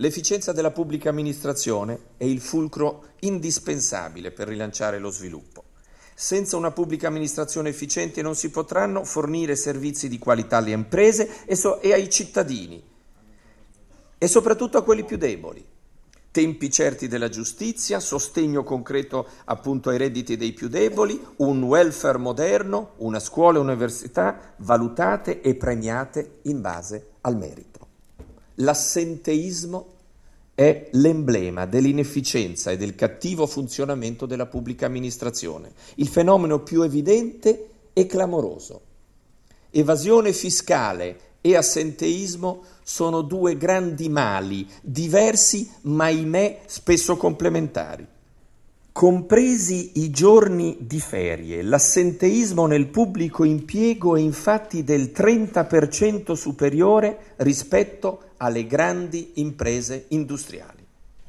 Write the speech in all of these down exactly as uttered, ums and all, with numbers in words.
L'efficienza della pubblica amministrazione è il fulcro indispensabile per rilanciare lo sviluppo. Senza una pubblica amministrazione efficiente non si potranno fornire servizi di qualità alle imprese e, so- e ai cittadini, e soprattutto a quelli più deboli. Tempi certi della giustizia, sostegno concreto appunto ai redditi dei più deboli, un welfare moderno, una scuola e università valutate e premiate in base al merito. L'assenteismo è l'emblema dell'inefficienza e del cattivo funzionamento della pubblica amministrazione, il fenomeno più evidente e clamoroso. Evasione fiscale e assenteismo sono due grandi mali, diversi ma ahimè spesso complementari. Compresi i giorni di ferie, l'assenteismo nel pubblico impiego è infatti del trenta per cento superiore rispetto alle grandi imprese industriali.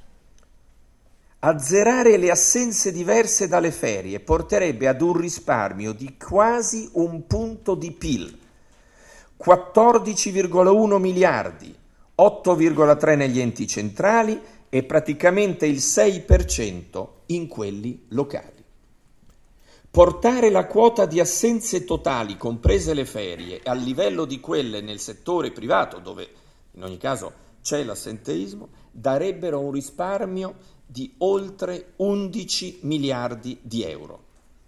Azzerare le assenze diverse dalle ferie porterebbe ad un risparmio di quasi un punto di P I L, quattordici virgola uno miliardi, otto virgola tre negli enti centrali e praticamente il sei per cento in quelli locali. Portare la quota di assenze totali, comprese le ferie, al livello di quelle nel settore privato, dove in ogni caso c'è l'assenteismo, darebbero un risparmio di oltre undici miliardi di euro.